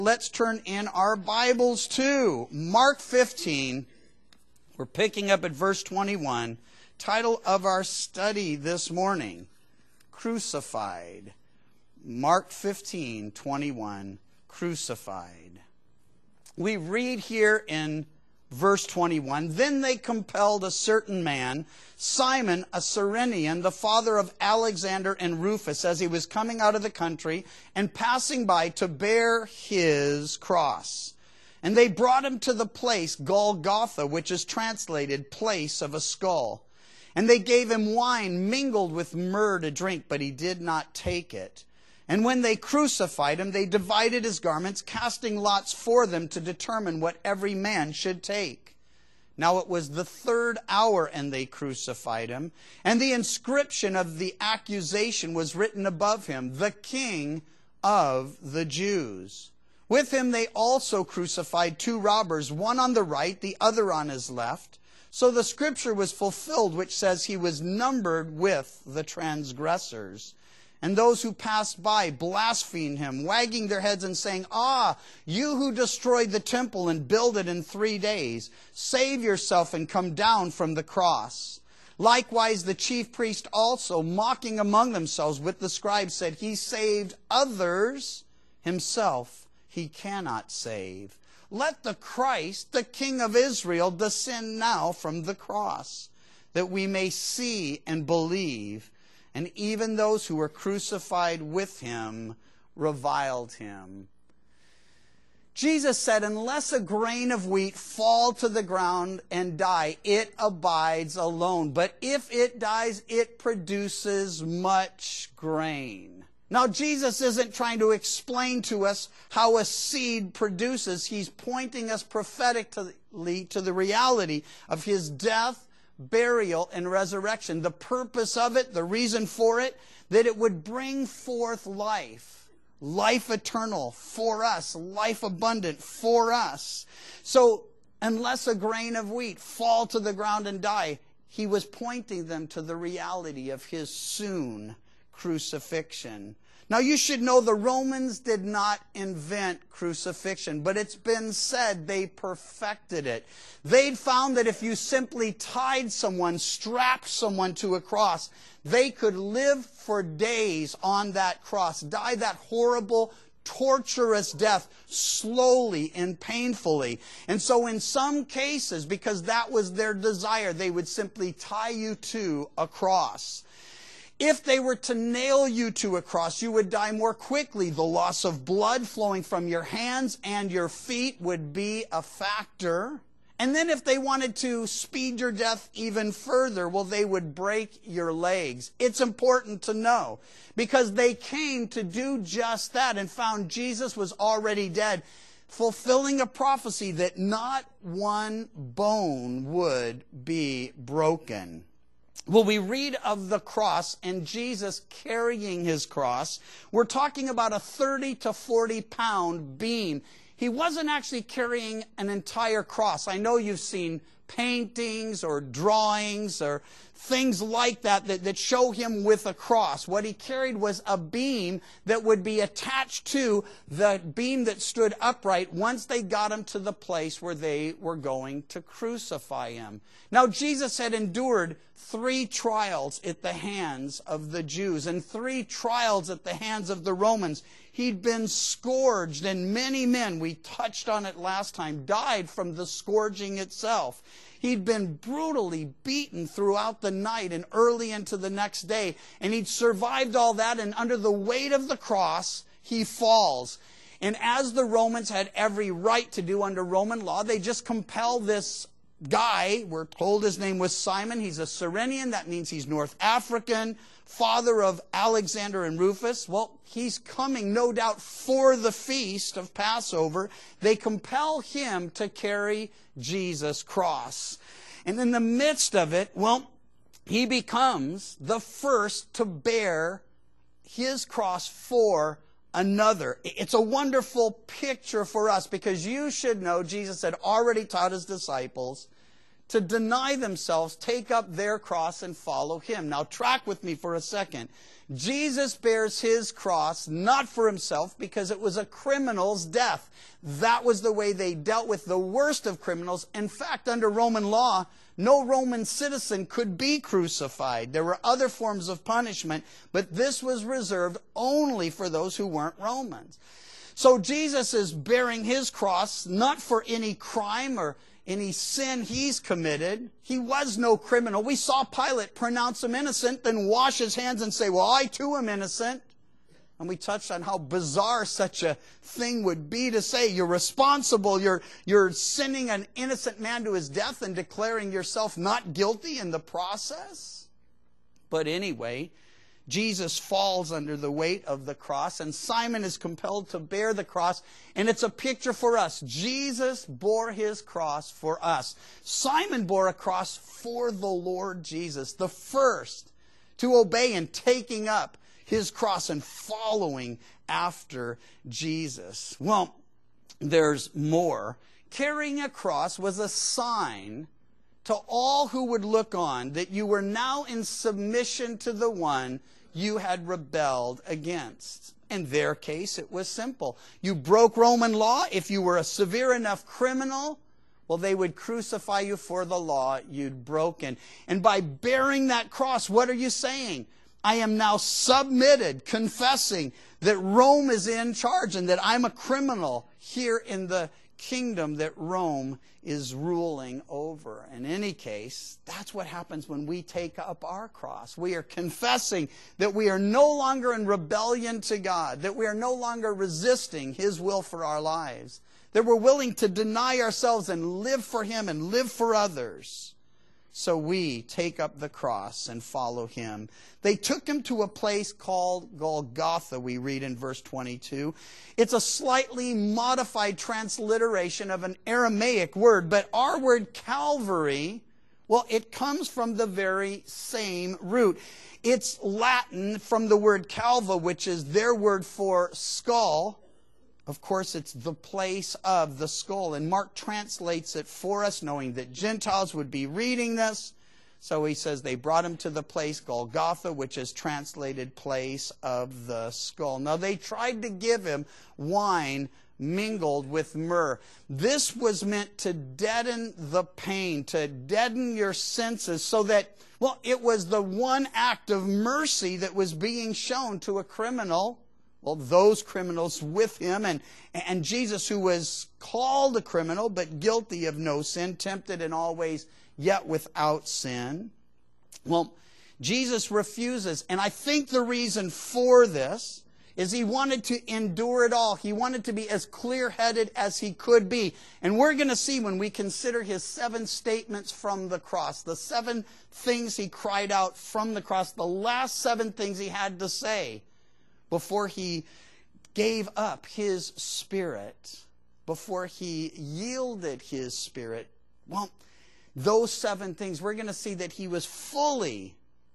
Let's turn in our Bibles to Mark 15. We're picking up at verse 21. Title of our study this morning, Crucified. Mark 15:21, Crucified. We read here in verse 21, Then they compelled a certain man, Simon, a Cyrenian, the father of Alexander and Rufus, as he was coming out of the country and passing by, to bear his cross. And they brought him to the place Golgotha, which is translated place of a skull. And they gave him wine mingled with myrrh to drink, but he did not take it. And when they crucified him, they divided his garments, casting lots for them to determine what every man should take. Now it was the 3rd hour, and they crucified him. And the inscription of the accusation was written above him, The King of the Jews. With him they also crucified 2 robbers, one on the right, the other on his left. So the scripture was fulfilled, which says he was numbered with the transgressors. And those who passed by blasphemed him, wagging their heads and saying, Ah, you who destroyed the temple and build it in 3 days, save yourself and come down from the cross. Likewise the chief priest also, mocking among themselves with the scribes, said, He saved others, himself he cannot save. Let the Christ, the King of Israel, descend now from the cross, that we may see and believe. And even those who were crucified with him reviled him. Jesus said, unless a grain of wheat fall to the ground and die, it abides alone. But if it dies, it produces much grain. Now, Jesus isn't trying to explain to us how a seed produces. He's pointing us prophetically to the reality of his death, burial, and resurrection. The purpose of it, the reason for it, that it would bring forth life. Life eternal for us. Life abundant for us. So, unless a grain of wheat fall to the ground and die, he was pointing them to the reality of his soon crucifixion. Now you should know the Romans did not invent crucifixion, but it's been said they perfected it. They'd found that if you simply tied someone, strapped someone to a cross, they could live for days on that cross, die that horrible, torturous death slowly and painfully. And so in some cases, because that was their desire, they would simply tie you to a cross. If they were to nail you to a cross, you would die more quickly. The loss of blood flowing from your hands and your feet would be a factor. And then if they wanted to speed your death even further, well, they would break your legs. It's important to know, because they came to do just that and found Jesus was already dead, fulfilling a prophecy that not one bone would be broken. Well, we read of the cross and Jesus carrying his cross. We're talking about a 30 to 40 pound beam. He wasn't actually carrying an entire cross. I know you've seen paintings or drawings or things like that show him with a cross. What he carried was a beam that would be attached to the beam that stood upright once they got him to the place where they were going to crucify him. Now, Jesus had endured 3 trials at the hands of the Jews and 3 trials at the hands of the Romans. He'd been scourged, and many men, we touched on it last time, died from the scourging itself. He'd been brutally beaten throughout the night and early into the next day, and he'd survived all that, and under the weight of the cross, he falls. And as the Romans had every right to do under Roman law, they just compelled this guy, we're told his name was Simon, he's a Cyrenian, that means he's North African, father of Alexander and Rufus. Well, he's coming, no doubt, for the feast of Passover. They compel him to carry Jesus' cross. And in the midst of it, well, he becomes the first to bear his cross for another. It's a wonderful picture for us, because you should know Jesus had already taught his disciples, to deny themselves, take up their cross, and follow him. Now track with me for a second. Jesus bears his cross not for himself because it was a criminal's death. That was the way they dealt with the worst of criminals. In fact, under Roman law, no Roman citizen could be crucified. There were other forms of punishment, but this was reserved only for those who weren't Romans. So Jesus is bearing his cross not for any crime or any sin he's committed. He was no criminal. We saw Pilate pronounce him innocent, then wash his hands and say, well, I too am innocent. And we touched on how bizarre such a thing would be to say you're responsible, you're sending an innocent man to his death and declaring yourself not guilty in the process. But anyway, Jesus falls under the weight of the cross, and Simon is compelled to bear the cross, and it's a picture for us. Jesus bore his cross for us. Simon bore a cross for the Lord Jesus, the first to obey in taking up his cross and following after Jesus. Well, there's more. Carrying a cross was a sign to all who would look on that you were now in submission to the one you had rebelled against. In their case, it was simple. You broke Roman law. If you were a severe enough criminal, well, they would crucify you for the law you'd broken. And by bearing that cross, what are you saying? I am now submitted, confessing that Rome is in charge and that I'm a criminal here in the kingdom that Rome is ruling over. In any case, that's what happens when we take up our cross. We are confessing that we are no longer in rebellion to God, that we are no longer resisting his will for our lives, that we're willing to deny ourselves and live for him and live for others. So we take up the cross and follow him. They took him to a place called Golgotha, we read in verse 22. It's a slightly modified transliteration of an Aramaic word, but our word Calvary, well, it comes from the very same root. It's Latin from the word calva, which is their word for skull. Of course, it's the place of the skull. And Mark translates it for us, knowing that Gentiles would be reading this. So he says they brought him to the place Golgotha, which is translated place of the skull. Now, they tried to give him wine mingled with myrrh. This was meant to deaden the pain, to deaden your senses, so that, well, it was the one act of mercy that was being shown to a criminal. Well, those criminals with him, and Jesus, who was called a criminal, but guilty of no sin, tempted in all ways, yet without sin. Well, Jesus refuses, and I think the reason for this is he wanted to endure it all. He wanted to be as clear-headed as he could be. And we're going to see when we consider his 7 statements from the cross, the 7 things he cried out from the cross, the last 7 things he had to say before he gave up his spirit, before he yielded his spirit. Well, those 7 things, we're going to see that he was fully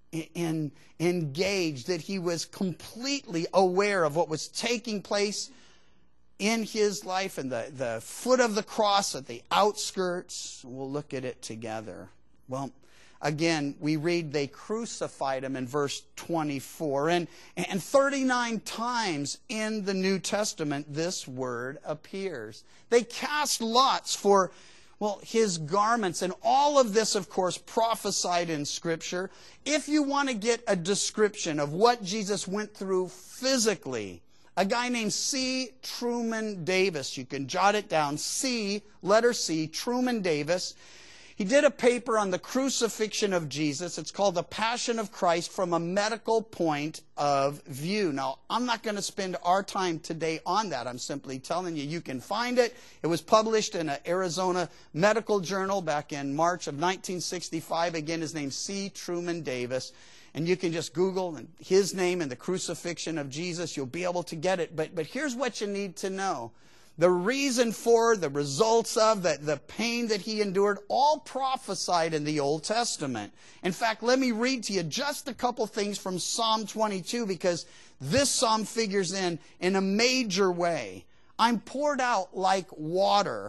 engaged, that he was completely aware of what was taking place in his life and the foot of the cross at the outskirts. We'll look at it together. Well, again, we read they crucified him in verse 24. And 39 times in the New Testament this word appears. They cast lots for, well, his garments. And all of this, of course, prophesied in Scripture. If you want to get a description of what Jesus went through physically, a guy named C. Truman Davis, you can jot it down, C, letter C, Truman Davis. He did a paper on the crucifixion of Jesus. It's called The Passion of Christ from a Medical Point of View. Now, I'm not going to spend our time today on that. I'm simply telling you, you can find it. It was published in an Arizona medical journal back in March of 1965. Again, his name's C. Truman Davis. And you can just Google his name and the crucifixion of Jesus. You'll be able to get it. But here's what you need to know. The reason for, the results of, the pain that he endured, all prophesied in the Old Testament. In fact, let me read to you just a couple things from Psalm 22, because this psalm figures in a major way. I'm poured out like water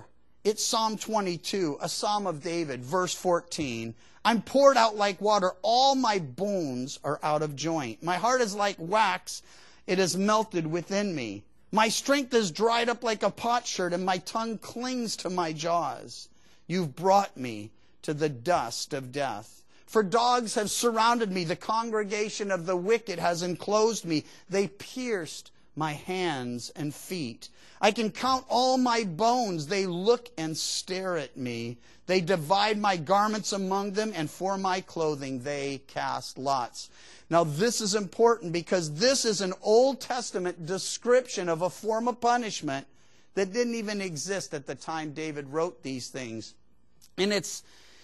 It's Psalm 22, a Psalm of David, verse 14. I'm poured out like water. All my bones are out of joint. My heart is like wax. It is melted within me. My strength is dried up like a potsherd, and my tongue clings to my jaws. You've brought me to the dust of death. For dogs have surrounded me. The congregation of the wicked has enclosed me. They pierced my hands and feet. I can count all my bones. They look and stare at me. They divide my garments among them, and for my clothing they cast lots. Now this is important because this is an Old Testament description of a form of punishment that didn't even exist at the time David wrote these things. And it's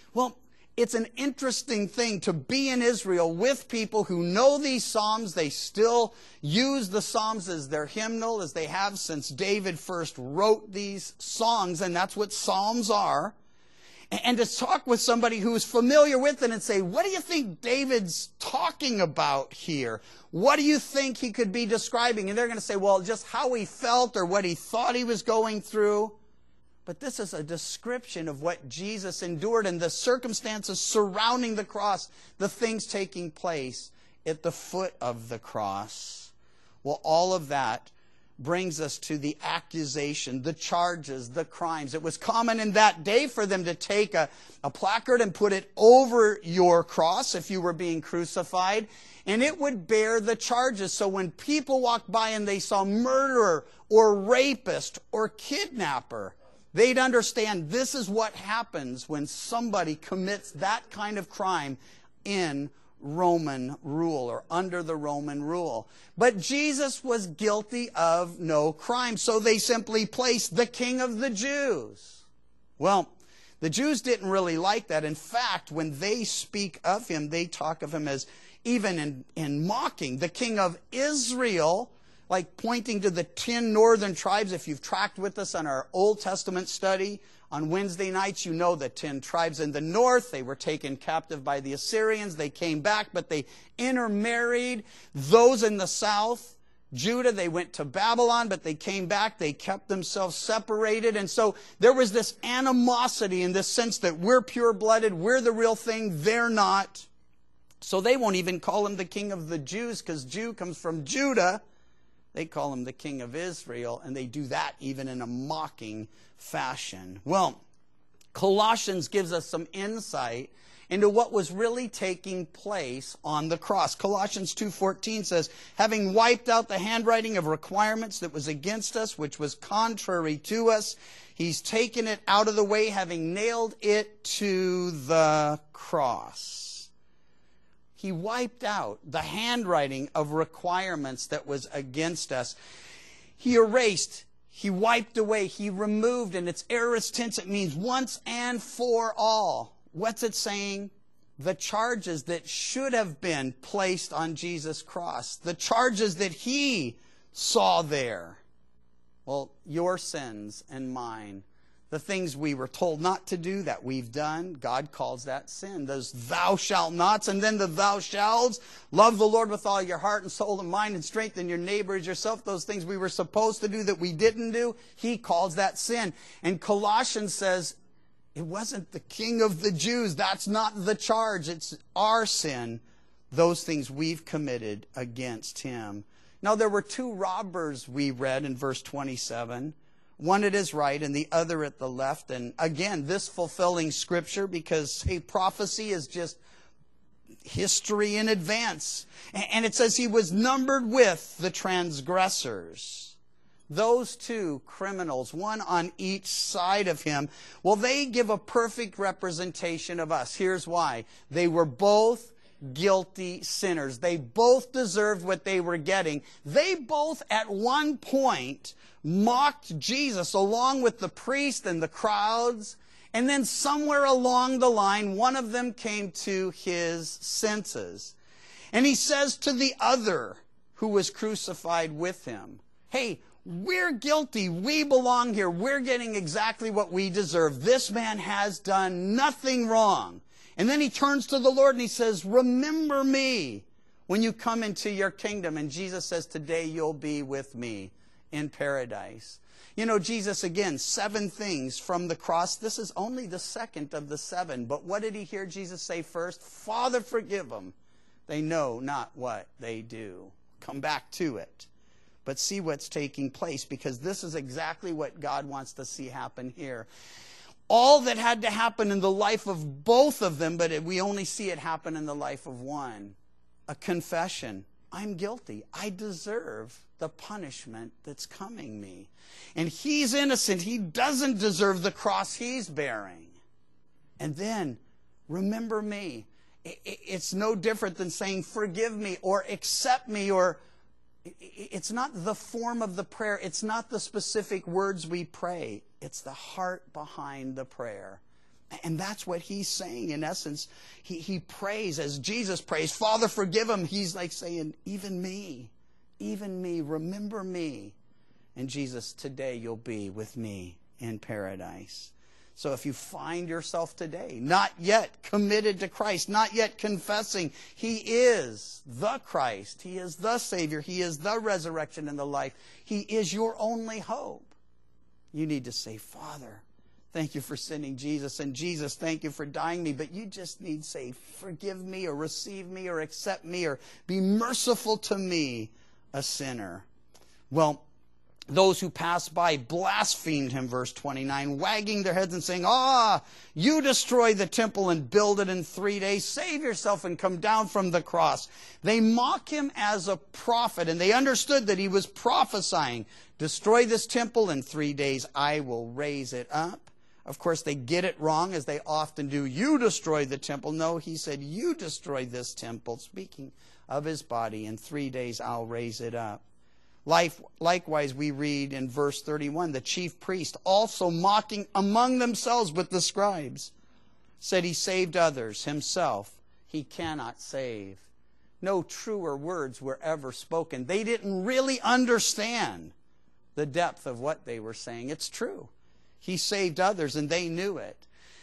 an interesting thing to be in Israel with people who know these Psalms. They still use the Psalms as their hymnal, as they have since David first wrote these songs, and that's what Psalms are. And to talk with somebody who is familiar with it and say, what do you think David's talking about here? What do you think he could be describing? And they're going to say, well, just how he felt or what he thought he was going through. But this is a description of what Jesus endured and the circumstances surrounding the cross, the things taking place at the foot of the cross. Well, all of that brings us to the accusation, the charges, the crimes. It was common in that day for them to take a placard and put it over your cross if you were being crucified, and it would bear the charges. So when people walked by and they saw murderer or rapist or kidnapper, they'd understand this is what happens when somebody commits that kind of crime in Roman rule or under the Roman rule. But Jesus was guilty of no crime, so they simply placed the King of the Jews. Well, the Jews didn't really like that. In fact, when they speak of him, they talk of him as, even in mocking, the King of Israel, like pointing to the 10 northern tribes. If you've tracked with us on our Old Testament study on Wednesday nights, you know the 10 tribes in the north. They were taken captive by the Assyrians. They came back, but they intermarried. Those in the south, Judah, they went to Babylon, but they came back. They kept themselves separated. And so there was this animosity in this sense that we're pure-blooded, we're the real thing, they're not. So they won't even call him the King of the Jews, because Jew comes from Judah. They call him the King of Israel, and they do that even in a mocking fashion. Well, Colossians gives us some insight into what was really taking place on the cross. Colossians 2:14 says, having wiped out the handwriting of requirements that was against us, which was contrary to us, he's taken it out of the way, having nailed it to the cross. He wiped out the handwriting of requirements that was against us. He erased, he wiped away, he removed. In its aorist tense, it means once and for all. What's it saying? The charges that should have been placed on Jesus' cross. The charges that he saw there. Well, your sins and mine. The things we were told not to do that we've done, God calls that sin. Those thou shalt nots, and then the thou shalls. Love the Lord with all your heart and soul and mind and strength, and your neighbor as yourself. Those things we were supposed to do that we didn't do, he calls that sin. And Colossians says, it wasn't the King of the Jews. That's not the charge. It's our sin, those things we've committed against him. Now, there were two robbers we read in verse 27. One at his right and the other at the left. And again, this fulfilling scripture, because, hey, prophecy is just history in advance. And it says he was numbered with the transgressors. Those two criminals, one on each side of him, well, they give a perfect representation of us. Here's why. They were both guilty sinners. They both deserved what they were getting. They both at one point mocked Jesus along with the priest and the crowds. And then somewhere along the line, one of them came to his senses. And he says to the other who was crucified with him, hey, we're guilty. We belong here. We're getting exactly what we deserve. This man has done nothing wrong. And then he turns to the Lord and he says, remember me when you come into your kingdom. And Jesus says, today you'll be with me in paradise. You know, Jesus, again, 7 things from the cross. This is only the second of the 7. But what did he hear Jesus say first? Father, forgive them. They know not what they do. Come back to it. But see what's taking place, because this is exactly what God wants to see happen here. All that had to happen in the life of both of them, but we only see it happen in the life of one. A confession. I'm guilty. I deserve the punishment that's coming me. And he's innocent. He doesn't deserve the cross he's bearing. And then, remember me. It's no different than saying, forgive me or accept me, or it's not the form of the prayer. It's not the specific words we pray. It's the heart behind the prayer. And that's what he's saying. In essence, he prays as Jesus prays, Father, forgive him. He's like saying, even me, remember me. And Jesus, today you'll be with me in paradise. So if you find yourself today not yet committed to Christ, not yet confessing he is the Christ, he is the Savior, he is the resurrection and the life, he is your only hope, you need to say, Father, thank you for sending Jesus, and Jesus, thank you for dying me. But you just need to say, forgive me or receive me or accept me or be merciful to me, a sinner. Well, those who passed by blasphemed him, verse 29, wagging their heads and saying, you destroy the temple and build it in 3 days. Save yourself and come down from the cross. They mock him as a prophet, and they understood that he was prophesying. Destroy this temple in 3 days. I will raise it up. Of course, they get it wrong, as they often do. You destroy the temple. No, he said, you destroy this temple, speaking of his body. In 3 days, I'll raise it up. Likewise, we read in verse 31, the chief priest, also mocking among themselves with the scribes, said he saved others. Himself he cannot save. No truer words were ever spoken. They didn't really understand the depth of what they were saying. It's true. He saved others, and they knew it.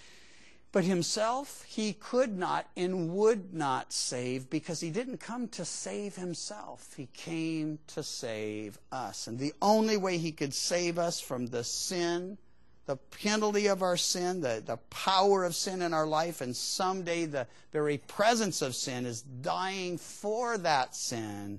But himself, he could not and would not save, because he didn't come to save himself. He came to save us. And the only way he could save us from the sin, the penalty of our sin, the power of sin in our life, and someday the very presence of sin, is dying for that sin,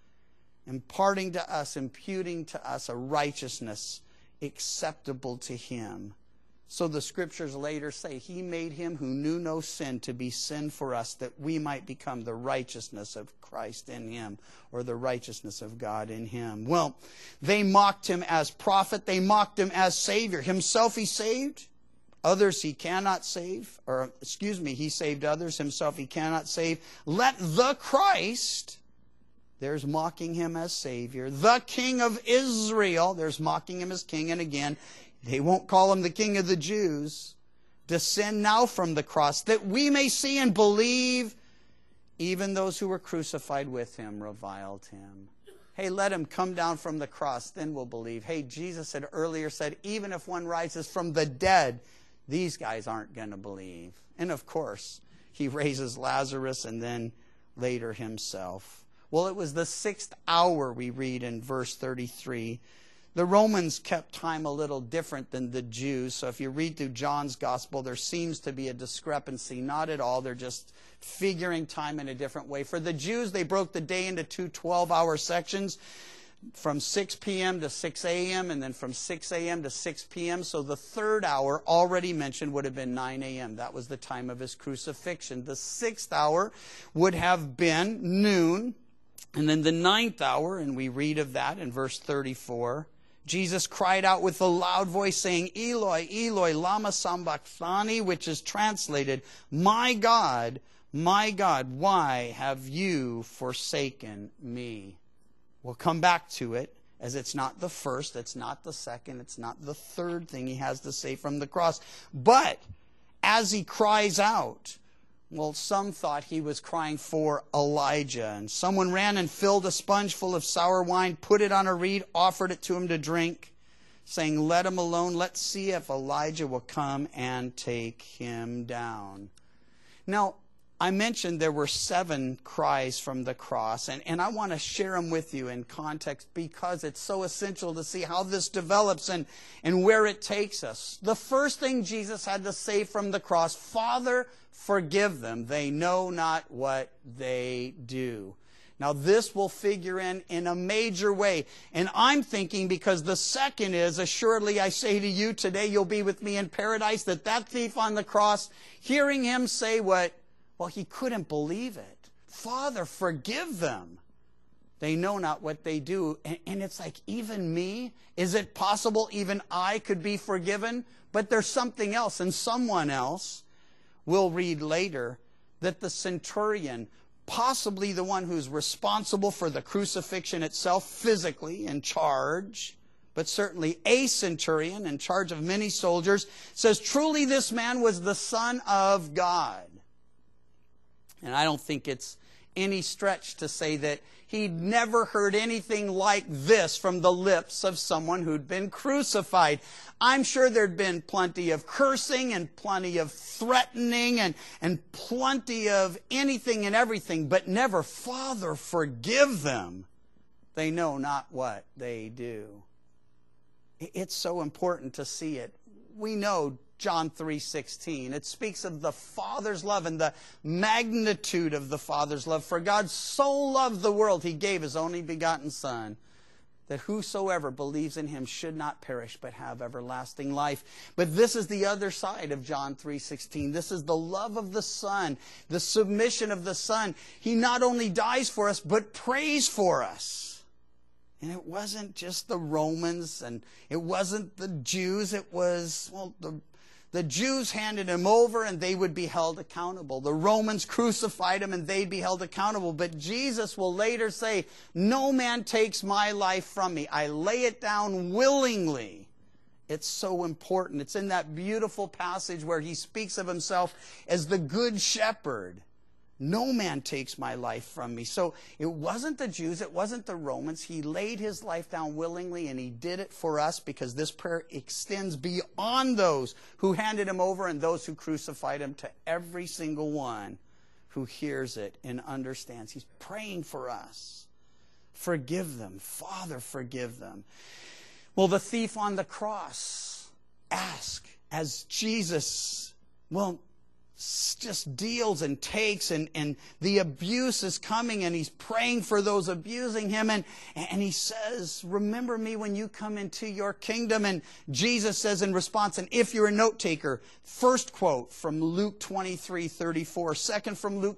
imparting to us, imputing to us a righteousness acceptable to him. So the scriptures later say, he made him who knew no sin to be sin for us, that we might become the righteousness of Christ in him, or the righteousness of God in him. Well, they mocked him as prophet. They mocked him as Savior. Himself he saved. Others he cannot save. He saved others. Himself he cannot save. Let the Christ, there's mocking him as Savior. The King of Israel, there's mocking him as King. And again, they won't call him the King of the Jews. Descend now from the cross, that we may see and believe. Even those who were crucified with him reviled him. Hey, let him come down from the cross, then we'll believe. Hey, Jesus had earlier said, even if one rises from the dead, these guys aren't going to believe. And of course, he raises Lazarus and then later himself. Well, it was the 6th hour, we read in verse 33. The Romans kept time a little different than the Jews. So if you read through John's gospel, there seems to be a discrepancy. Not at all. They're just figuring time in a different way. For the Jews, they broke the day into 2 12-hour sections, from 6 p.m. to 6 a.m. and then from 6 a.m. to 6 p.m. So the 3rd hour, already mentioned, would have been 9 a.m. That was the time of his crucifixion. The 6th hour would have been noon. And then the 9th hour, and we read of that in verse 34, Jesus cried out with a loud voice, saying, Eloi, Eloi, lama sabachthani, which is translated, my God, why have you forsaken me? We'll come back to it, as it's not the first, it's not the second, it's not the third thing he has to say from the cross. But as he cries out, well, some thought he was crying for Elijah. And someone ran and filled a sponge full of sour wine, put it on a reed, offered it to him to drink, saying, let him alone. Let's see if Elijah will come and take him down. Now, I mentioned there were 7 cries from the cross, and I want to share them with you in context because it's so essential to see how this develops and where it takes us. The first thing Jesus had to say from the cross, Father, forgive them. They know not what they do. Now this will figure in a major way. And I'm thinking because the second is, assuredly I say to you, today you'll be with me in paradise, that thief on the cross, hearing him say what? Well, he couldn't believe it. Father, forgive them. They know not what they do. And it's like, even me? Is it possible even I could be forgiven? But there's something else, and someone else, we'll read later, that the centurion, possibly the one who's responsible for the crucifixion itself, physically in charge, but certainly a centurion in charge of many soldiers, says, truly this man was the Son of God. And I don't think it's any stretch to say that he'd never heard anything like this from the lips of someone who'd been crucified. I'm sure there'd been plenty of cursing and plenty of threatening and plenty of anything and everything, but never, Father, forgive them. They know not what they do. It's so important to see it. We know John 3:16. It speaks of the Father's love and the magnitude of the Father's love. For God so loved the world, he gave his only begotten Son, that whosoever believes in him should not perish but have everlasting life. But this is the other side of John 3:16. This is the love of the Son, the submission of the Son. He not only dies for us, but prays for us. And it wasn't just the Romans, and it wasn't the Jews. It was, well, the Jews handed him over and they would be held accountable. The Romans crucified him and they'd be held accountable. But Jesus will later say, no man takes my life from me. I lay it down willingly. It's so important. It's in that beautiful passage where he speaks of himself as the good shepherd. No man takes my life from me. So it wasn't the Jews, it wasn't the Romans. He laid his life down willingly, and he did it for us because this prayer extends beyond those who handed him over and those who crucified him to every single one who hears it and understands. He's praying for us. Forgive them. Father, forgive them. Well, the thief on the cross asked as Jesus, just deals and takes, and the abuse is coming, and he's praying for those abusing him, and he says, remember me when you come into your kingdom. And Jesus says in response, and if you're a note taker, first quote from Luke 23:34, second from Luke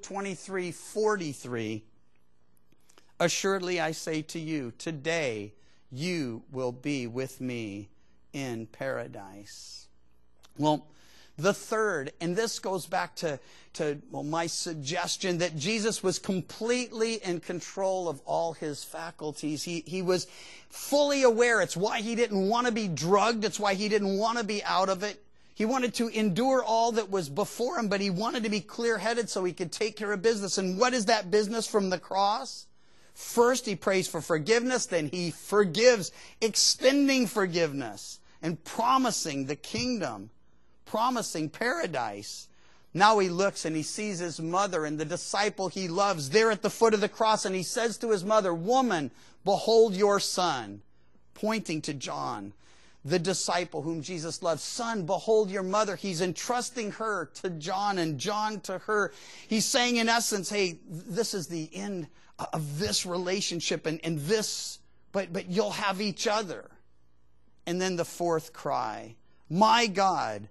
23:43, assuredly I say to you, today you will be with me in paradise. Well, the third, and this goes back to my suggestion that Jesus was completely in control of all his faculties. He was fully aware. It's why he didn't want to be drugged. It's why he didn't want to be out of it. He wanted to endure all that was before him, but he wanted to be clear-headed so he could take care of business. And what is that business from the cross? First, he prays for forgiveness. Then he forgives, extending forgiveness and promising the kingdom, promising paradise. Now he looks and he sees his mother and the disciple he loves there at the foot of the cross, and he says to his mother, woman, behold your son, pointing to John, the disciple whom Jesus loved. Son, behold your mother. He's entrusting her to John and John to her. He's saying in essence, hey, this is the end of this relationship and this, but you'll have each other. And then the fourth cry, my God,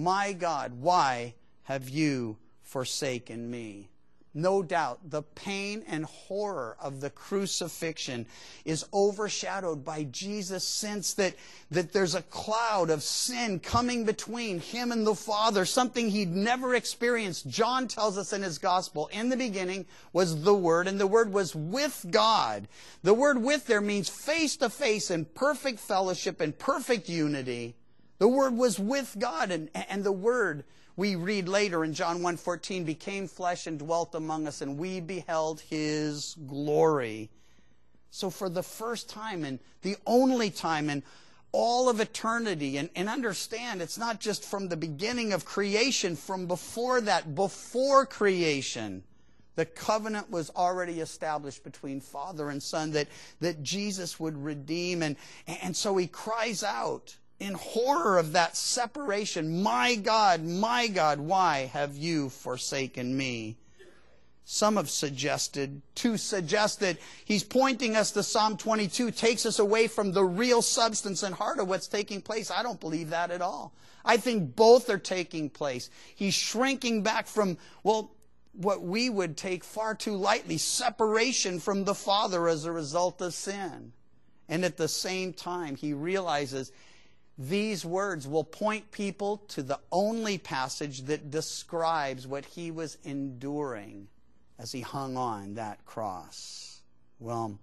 why have you forsaken me? No doubt, the pain and horror of the crucifixion is overshadowed by Jesus' sense that there's a cloud of sin coming between him and the Father, something he'd never experienced. John tells us in his gospel, in the beginning was the Word, and the Word was with God. The word with there means face to face in perfect fellowship and perfect unity. The Word was with God, and the Word, we read later in John 1:14, became flesh and dwelt among us, and we beheld his glory. So for the first time and the only time in all of eternity. And understand, it's not just from the beginning of creation, from before that, before creation, the covenant was already established between Father and Son that Jesus would redeem. And so he cries out in horror of that separation, my God, why have you forsaken me? Some have suggested, to suggest that he's pointing us to Psalm 22, takes us away from the real substance and heart of what's taking place. I don't believe that at all. I think both are taking place. He's shrinking back from, what we would take far too lightly, separation from the Father as a result of sin. And at the same time, he realizes these words will point people to the only passage that describes what he was enduring as he hung on that cross. Well,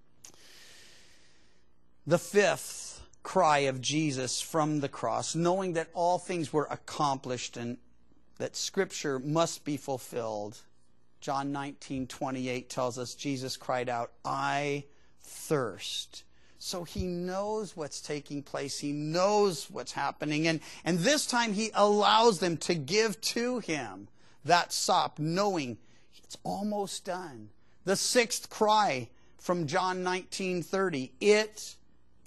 the fifth cry of Jesus from the cross, knowing that all things were accomplished and that Scripture must be fulfilled. John 19:28 tells us Jesus cried out, I thirst. So he knows what's taking place. He knows what's happening. And this time he allows them to give to him that sop, knowing it's almost done. The sixth cry from John 19:30, it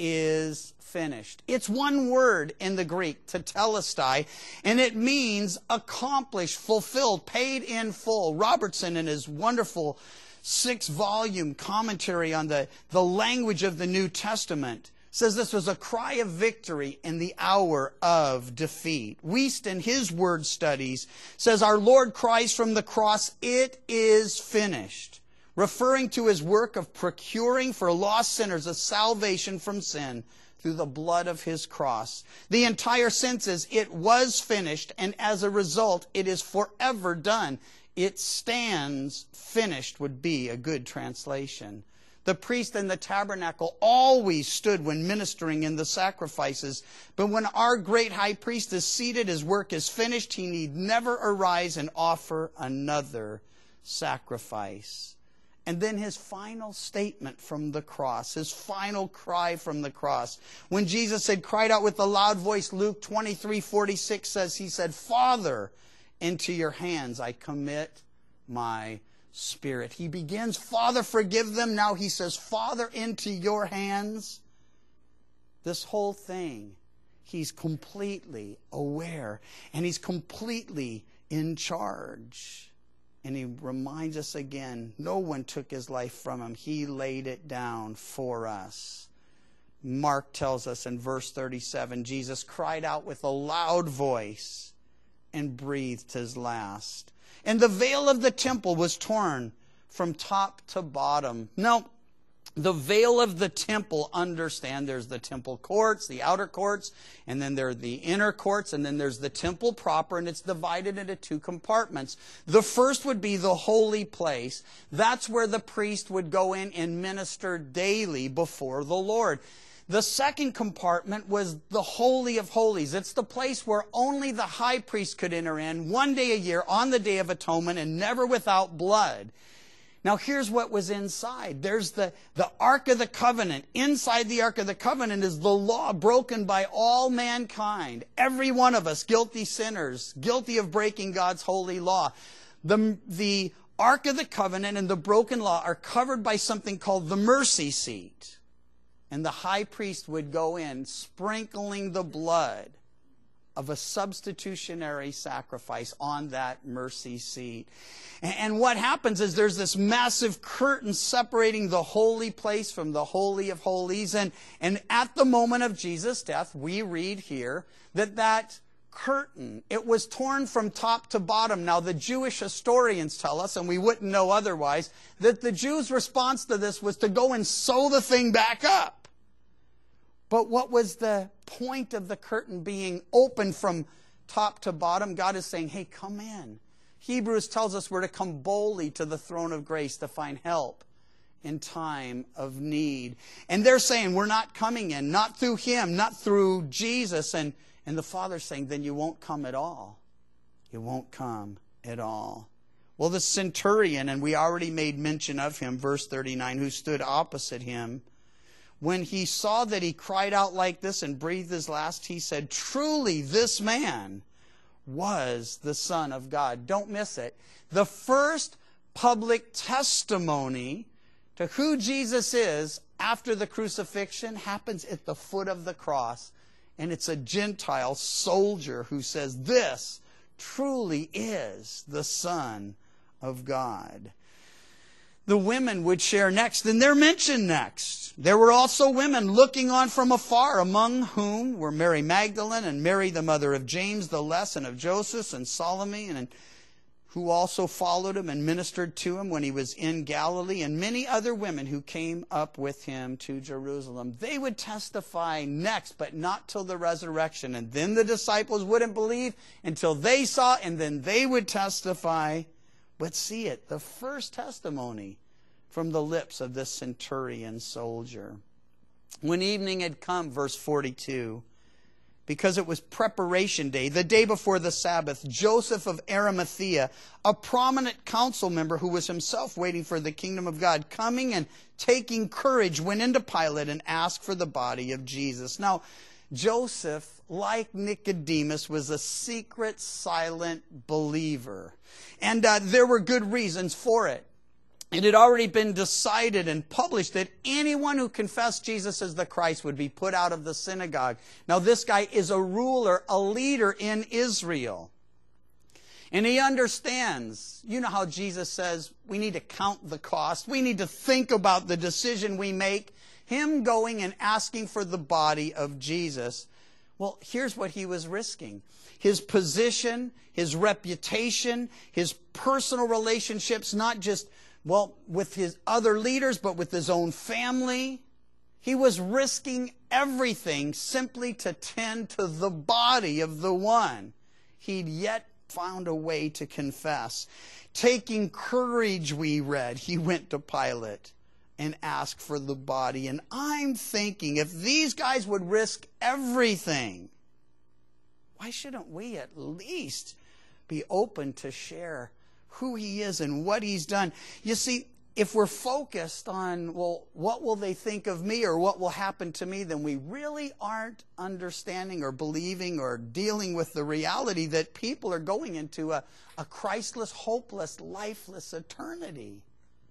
is finished. It's one word in the Greek, tetelestai, and it means accomplished, fulfilled, paid in full. Robertson, in his wonderful 6-volume commentary on the language of the New Testament, says this was a cry of victory in the hour of defeat. Wuest, in his word studies, says our Lord cries from the cross, it is finished, referring to his work of procuring for lost sinners a salvation from sin through the blood of his cross. The entire sense is it was finished, and as a result, it is forever done. It stands finished would be a good translation. The priest in the tabernacle always stood when ministering in the sacrifices. But when our great high priest is seated, his work is finished. He need never arise and offer another sacrifice. And then his final statement from the cross, his final cry from the cross. When Jesus had cried out with a loud voice, Luke 23:46 says, he said, Father, into your hands I commit my spirit. He begins, Father, forgive them. Now he says, Father, into your hands. This whole thing, he's completely aware and he's completely in charge. And he reminds us again, no one took his life from him. He laid it down for us. Mark tells us in verse 37, Jesus cried out with a loud voice and breathed his last. And the veil of the temple was torn from top to bottom. Now, the veil of the temple, understand there's the temple courts, the outer courts, and then there are the inner courts, and then there's the temple proper, and it's divided into 2 compartments. The first would be the holy place. That's where the priest would go in and minister daily before the Lord. The second compartment was the Holy of Holies. It's the place where only the high priest could enter in one day a year on the Day of Atonement and never without blood. Now here's what was inside. There's the Ark of the Covenant. Inside the Ark of the Covenant is the law broken by all mankind. Every one of us, guilty sinners, guilty of breaking God's holy law. The Ark of the Covenant and the broken law are covered by something called the mercy seat. And the high priest would go in, sprinkling the blood of a substitutionary sacrifice on that mercy seat. And what happens is there's this massive curtain separating the holy place from the Holy of Holies. And at the moment of Jesus' death, we read here that curtain, it was torn from top to bottom. Now, the Jewish historians tell us, and we wouldn't know otherwise, that the Jews' response to this was to go and sew the thing back up. But what was the point of the curtain being open from top to bottom? God is saying, hey, come in. Hebrews tells us we're to come boldly to the throne of grace to find help in time of need. And they're saying we're not coming in, not through him, not through Jesus. And the Father's saying, then you won't come at all. You won't come at all. Well, the centurion, and we already made mention of him, verse 39, who stood opposite him, when he saw that he cried out like this and breathed his last, he said, "Truly this man was the Son of God." Don't miss it. The first public testimony to who Jesus is after the crucifixion happens at the foot of the cross. And it's a Gentile soldier who says, "This truly is the Son of God." The women would share next, and they're mentioned next. There were also women looking on from afar, among whom were Mary Magdalene and Mary, the mother of James the Less and of Joseph, and Salome, and who also followed him and ministered to him when he was in Galilee, and many other women who came up with him to Jerusalem. They would testify next, but not till the resurrection. And then the disciples wouldn't believe until they saw, and then they would testify. But see it, the first testimony from the lips of this centurion soldier. When evening had come, verse 42, because it was preparation day, the day before the Sabbath, Joseph of Arimathea, a prominent council member who was himself waiting for the kingdom of God, coming and taking courage, went into Pilate and asked for the body of Jesus. Now, Joseph, like Nicodemus, was a secret, silent believer. And there were good reasons for it. It had already been decided and published that anyone who confessed Jesus as the Christ would be put out of the synagogue. Now, this guy is a ruler, a leader in Israel. And he understands, you know how Jesus says, we need to count the cost. We need to think about the decision we make. Him going and asking for the body of Jesus. Well, here's what he was risking. His position, his reputation, his personal relationships, not just, well, with his other leaders, but with his own family. He was risking everything simply to tend to the body of the one he'd yet found a way to confess. Taking courage, we read, he went to Pilate and asked for the body. And I'm thinking, if these guys would risk everything, why shouldn't we at least be open to share who he is and what he's done? You see, if we're focused on, well, what will they think of me or what will happen to me, then we really aren't understanding or believing or dealing with the reality that people are going into a Christless, hopeless, lifeless eternity.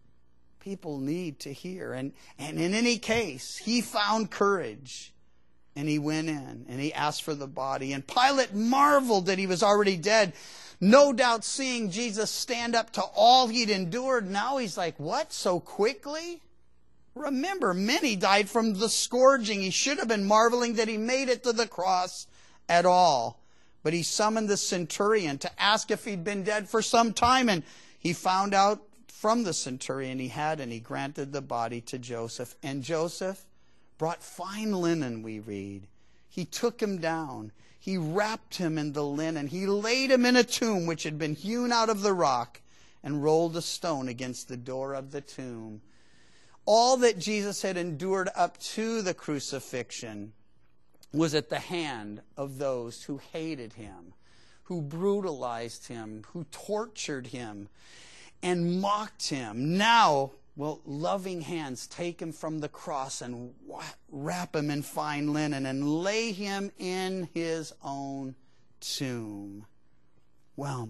People need to hear. And in any case, he found courage. And he went in and he asked for the body. And Pilate marveled that he was already dead. No doubt seeing Jesus stand up to all he'd endured. Now he's like, what? So quickly? Remember, many died from the scourging. He should have been marveling that he made it to the cross at all. But he summoned the centurion to ask if he'd been dead for some time. And he found out from the centurion he had, and he granted the body to Joseph. And Joseph brought fine linen, we read. He took him down. He wrapped him in the linen. He laid him in a tomb which had been hewn out of the rock and rolled a stone against the door of the tomb. All that Jesus had endured up to the crucifixion was at the hand of those who hated him, who brutalized him, who tortured him, and mocked him. Now, well, loving hands take him from the cross and wrap him in fine linen and lay him in his own tomb. Well,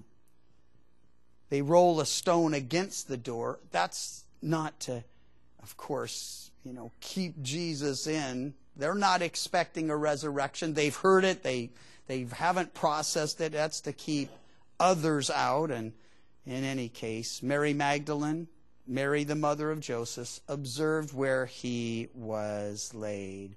they roll a stone against the door. That's not to, of course, keep Jesus in. They're not expecting a resurrection. They've heard it. They haven't processed it. That's to keep others out. And in any case, Mary Magdalene, Mary, the mother of Joseph, observed where he was laid.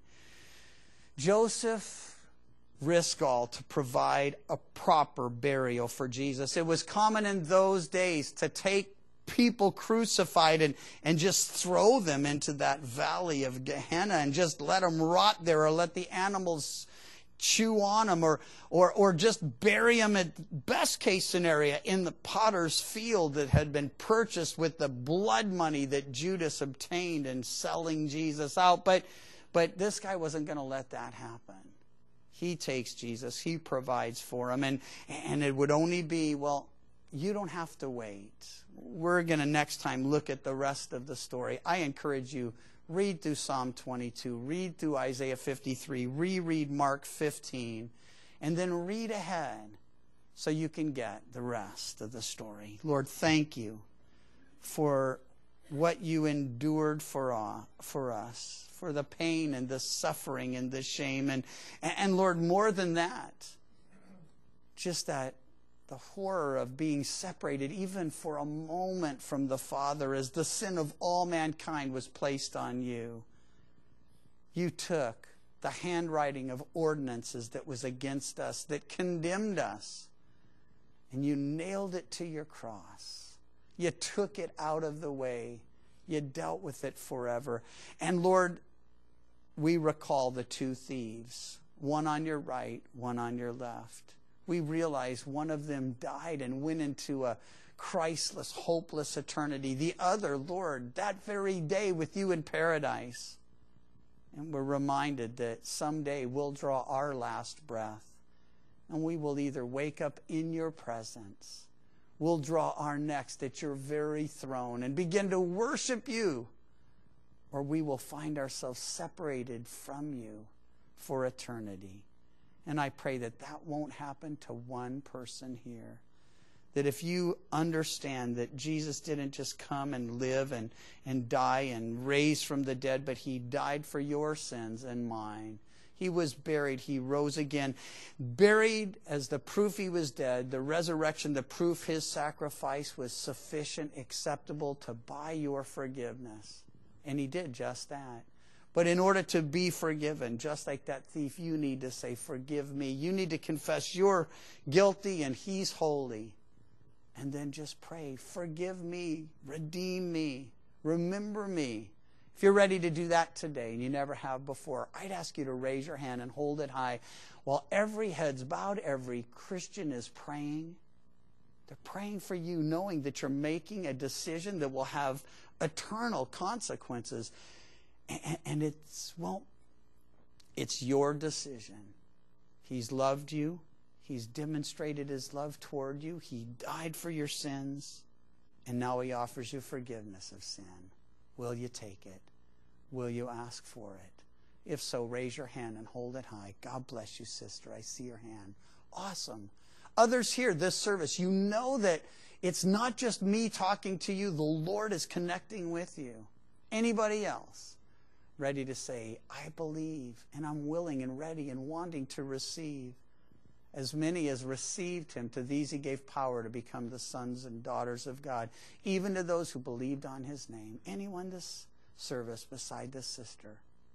Joseph risked all to provide a proper burial for Jesus. It was common in those days to take people crucified and just throw them into that valley of Gehenna and just let them rot there, or let the animals chew on them, or just bury them, at best case scenario, in the potter's field that had been purchased with the blood money that Judas obtained in selling Jesus out. But this guy wasn't going to let that happen. He takes Jesus. He provides for him. And it would only be, well, you don't have to wait. We're going to next time look at the rest of the story. I encourage you, read through Psalm 22, read through Isaiah 53, reread Mark 15, and then read ahead so you can get the rest of the story. Lord, thank you for what you endured for us, for the pain and the suffering and the shame. And Lord, more than that, just that the horror of being separated even for a moment from the Father as the sin of all mankind was placed on you. You took the handwriting of ordinances that was against us, that condemned us, and you nailed it to your cross. You took it out of the way. You dealt with it forever. And Lord, we recall the two thieves, one on your right, one on your left. We realize one of them died and went into a Christless, hopeless eternity. The other, Lord, that very day with you in paradise. And we're reminded that someday we'll draw our last breath and we will either wake up in your presence, we'll draw our next at your very throne and begin to worship you, or we will find ourselves separated from you for eternity. And I pray that that won't happen to one person here. That if you understand that Jesus didn't just come and live and die and raise from the dead, but he died for your sins and mine. He was buried. He rose again. Buried as the proof he was dead. The resurrection, the proof his sacrifice was sufficient, acceptable to buy your forgiveness. And he did just that. But in order to be forgiven, just like that thief, you need to say, forgive me. You need to confess you're guilty and he's holy. And then just pray, forgive me, redeem me, remember me. If you're ready to do that today and you never have before, I'd ask you to raise your hand and hold it high while every head's bowed, every Christian is praying. They're praying for you, knowing that you're making a decision that will have eternal consequences. And it's your decision. He's loved you. He's demonstrated his love toward you. He died for your sins. And now he offers you forgiveness of sin. Will you take it? Will you ask for it? If so, raise your hand and hold it high. God bless you, sister. I see your hand. Awesome. Others here, this service, you know that it's not just me talking to you. The Lord is connecting with you. Anybody else? Ready to say, I believe, and I'm willing and ready and wanting to receive. As many as received him, to these he gave power to become the sons and daughters of God, even to those who believed on his name. Anyone this service beside this sister?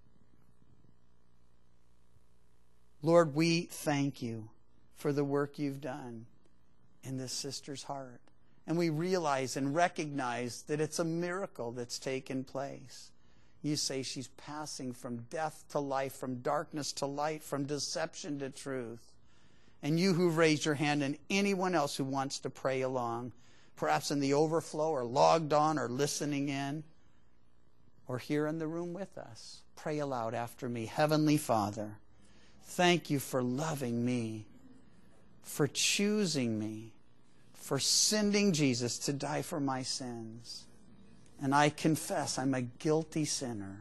Lord, we thank you for the work you've done in this sister's heart. And we realize and recognize that it's a miracle that's taken place. You say she's passing from death to life, from darkness to light, from deception to truth. And you who raised your hand, and anyone else who wants to pray along, perhaps in the overflow or logged on or listening in, or here in the room with us, pray aloud after me. Heavenly Father, thank you for loving me, for choosing me, for sending Jesus to die for my sins. And I confess I'm a guilty sinner.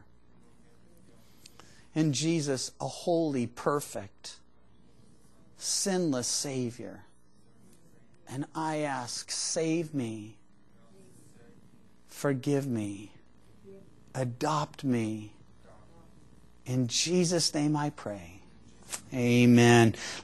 And Jesus, a holy, perfect, sinless Savior. And I ask, save me, forgive me, adopt me. In Jesus' name I pray. Amen.